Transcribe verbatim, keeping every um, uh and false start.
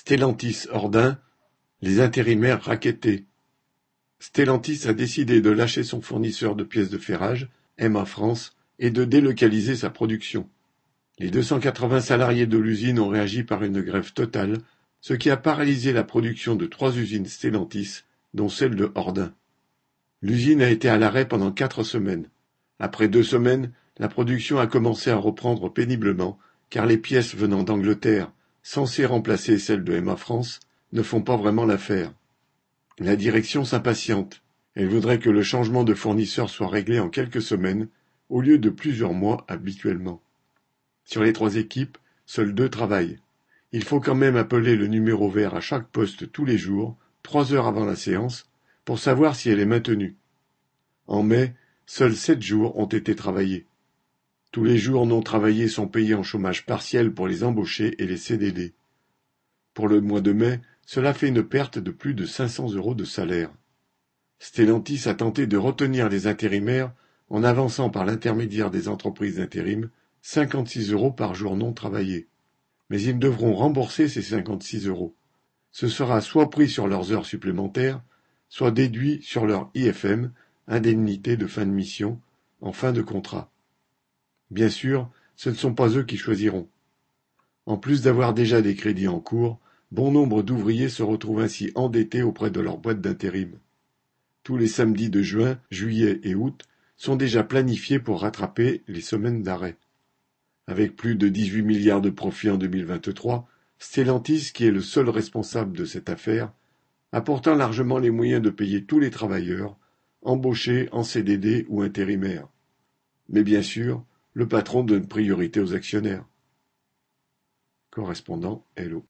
Stellantis-Ordin, les intérimaires rackettés. Stellantis a décidé de lâcher son fournisseur de pièces de ferrage, M A France, et de délocaliser sa production. Les deux cent quatre-vingts salariés de l'usine ont réagi par une grève totale, ce qui a paralysé la production de trois usines Stellantis, dont celle de Ordin. L'usine a été à l'arrêt pendant quatre semaines. Après deux semaines, la production a commencé à reprendre péniblement, car les pièces venant d'Angleterre, censées remplacer celles de M A France, ne font pas vraiment l'affaire. La direction s'impatiente. Elle voudrait que le changement de fournisseur soit réglé en quelques semaines, au lieu de plusieurs mois habituellement. Sur les trois équipes, seuls deux travaillent. Il faut quand même appeler le numéro vert à chaque poste tous les jours, trois heures avant la séance, pour savoir si elle est maintenue. En mai, seuls sept jours ont été travaillés. Tous les jours non travaillés sont payés en chômage partiel pour les embauchés et les C D D. Pour le mois de mai, cela fait une perte de plus de cinq cents euros de salaire. Stellantis a tenté de retenir les intérimaires en avançant par l'intermédiaire des entreprises d'intérim cinquante-six euros par jour non travaillé. Mais ils devront rembourser ces cinquante-six euros. Ce sera soit pris sur leurs heures supplémentaires, soit déduit sur leur I F M, indemnité de fin de mission, en fin de contrat. Bien sûr, ce ne sont pas eux qui choisiront. En plus d'avoir déjà des crédits en cours, bon nombre d'ouvriers se retrouvent ainsi endettés auprès de leur boîte d'intérim. Tous les samedis de juin, juillet et août sont déjà planifiés pour rattraper les semaines d'arrêt. Avec plus de dix-huit milliards de profits en deux mille vingt-trois, Stellantis, qui est le seul responsable de cette affaire, a pourtant largement les moyens de payer tous les travailleurs, embauchés en C D D ou intérimaires. Mais bien sûr, le patron donne priorité aux actionnaires. Correspondant Hello.